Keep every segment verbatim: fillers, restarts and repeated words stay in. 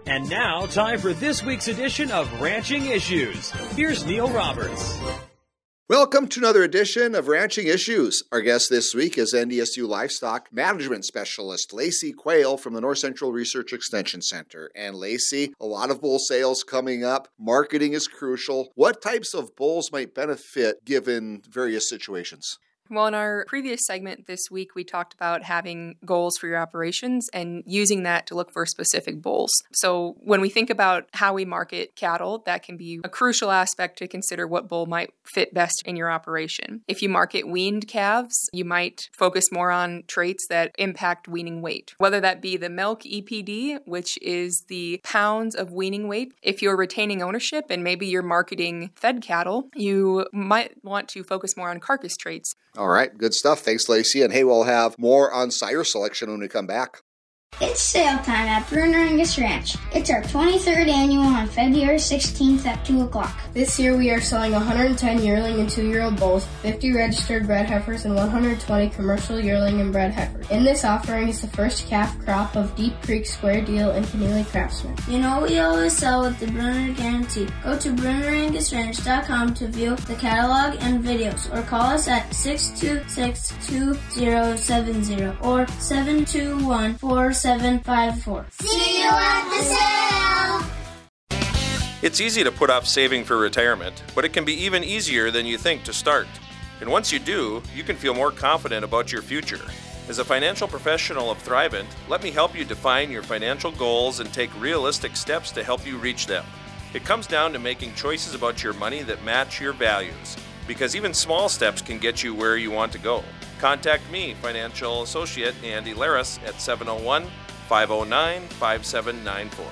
And now, time for this week's edition of Ranching Issues. Here's Neil Roberts. Welcome to another edition of Ranching Issues. Our guest this week is N D S U Livestock Management Specialist Lacey Quayle from the North Central Research Extension Center. And Lacey, a lot of bull sales coming up. Marketing is crucial. What types of bulls might benefit given various situations? Well, in our previous segment this week, we talked about having goals for your operations and using that to look for specific bulls. So when we think about how we market cattle, that can be a crucial aspect to consider what bull might fit best in your operation. If you market weaned calves, you might focus more on traits that impact weaning weight, whether that be the milk E P D, which is the pounds of weaning weight. If you're retaining ownership and maybe you're marketing fed cattle, you might want to focus more on carcass traits. All right, good stuff. Thanks, Lacey. And hey, we'll have more on sire selection when we come back. It's sale time at Bruner Angus Ranch. It's our twenty-third annual on February sixteenth at two o'clock. This year we are selling one hundred ten yearling and two-year-old bulls, fifty registered bred heifers, and one hundred twenty commercial yearling and bred heifers. In this offering is the first calf crop of Deep Creek Square Deal and Keneally Craftsman. You know we always sell with the Bruner Guarantee. Go to Bruner Angus Ranch dot com to view the catalog and videos, or call us at six two six, two zero seven zero or seven two one, four seven five four. See you at the sale! It's easy to put off saving for retirement, but it can be even easier than you think to start. And once you do, you can feel more confident about your future. As a financial professional of Thrivent, let me help you define your financial goals and take realistic steps to help you reach them. It comes down to making choices about your money that match your values, because even small steps can get you where you want to go. Contact me, financial associate Andy Laris, at seven oh one, five oh nine, five seven nine four.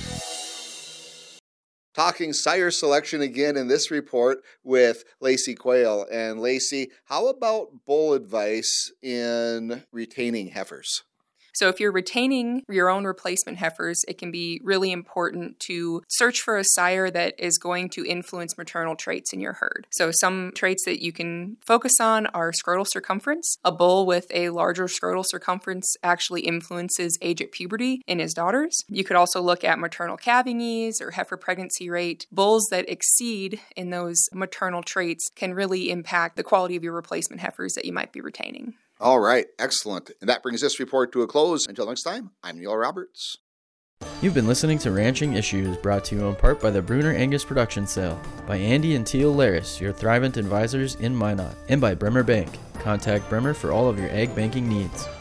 Talking sire selection again in this report with Lacey Quayle. And Lacey, how about bull advice in retaining heifers? So if you're retaining your own replacement heifers, it can be really important to search for a sire that is going to influence maternal traits in your herd. So some traits that you can focus on are scrotal circumference. A bull with a larger scrotal circumference actually influences age at puberty in his daughters. You could also look at maternal calving ease or heifer pregnancy rate. Bulls that exceed in those maternal traits can really impact the quality of your replacement heifers that you might be retaining. All right, excellent. And that brings this report to a close. Until next time, I'm Neil Roberts. You've been listening to Ranching Issues, brought to you in part by the Bruner Angus Production Sale, by Andy and Teal Laris, your Thrivent advisors in Minot, and by Bremer Bank. Contact Bremer for all of your ag banking needs.